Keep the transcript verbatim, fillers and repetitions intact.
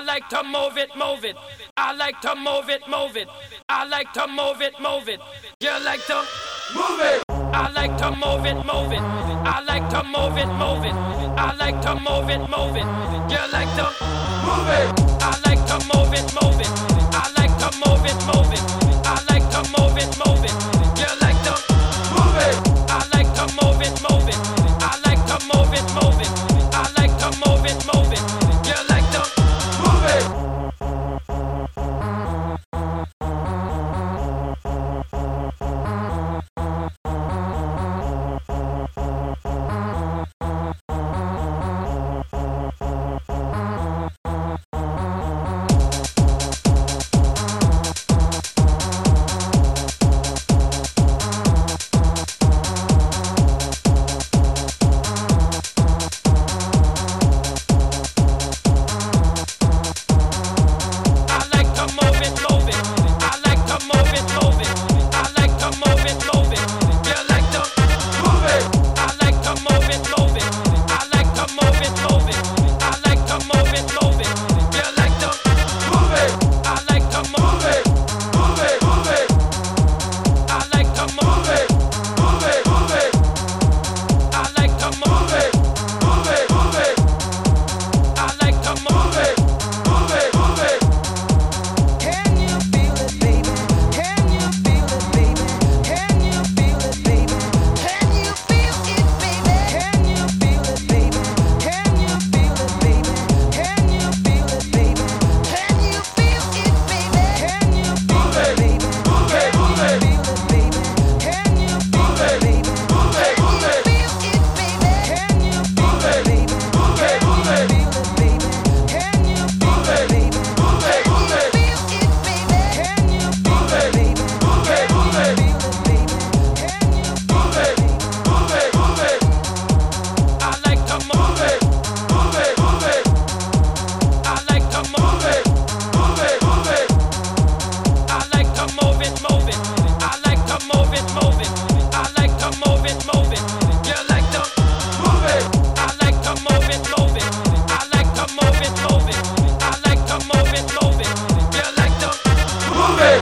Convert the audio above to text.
like to move it, move it. I like to move it, move it. I like to move it, move it. You like to move it. I like to move it, move it. I like to move it, move it. I like to move it, move it. You like to move it.